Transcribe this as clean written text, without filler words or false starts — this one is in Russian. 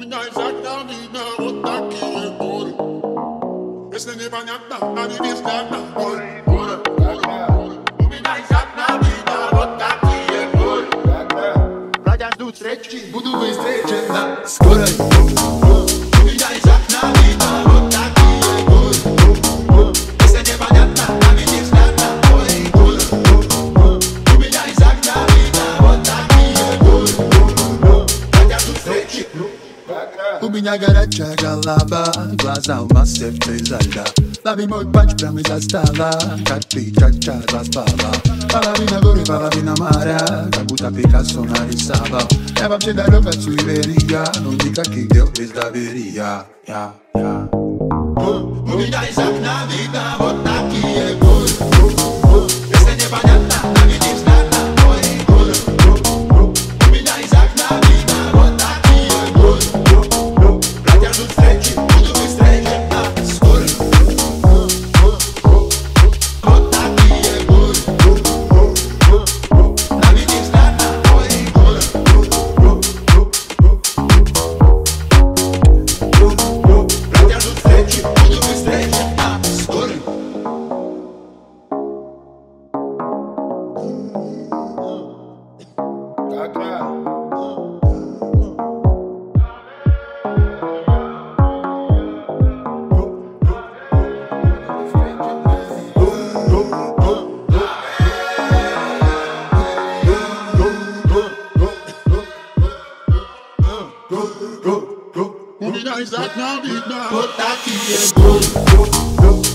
меня изо видно вот такие боли. Если непонятно, а не взглядно, боль. У меня из окна видно вот такие боли. Бродя ждут встречи, буду быстрее на скорой. У меня из окна видно вот такие боли. Если непонятно, а не взглядно, боль. У меня из окна видно вот такие боли. Бродя ждут встречи. У меня горячая голова, глаза в массе изо льда. Лови мой патч прямо из-за стола, как ты как распала. Половина горы, половина моря, как будто Пикассо нарисовал. Я вообще далек от суеверия, но никаких дел без доверия. У меня из окна видно вот такие боли. Если непонятно, а не взглядно, боль. У меня из окна видно вот такие боли. Бродя ждут встречи, буду быстрее на скорой. Вот такие боли. На меня взглядно, бродя ждут встречи, буду быстрее на скорой. У меня из окна видно вот такие боли.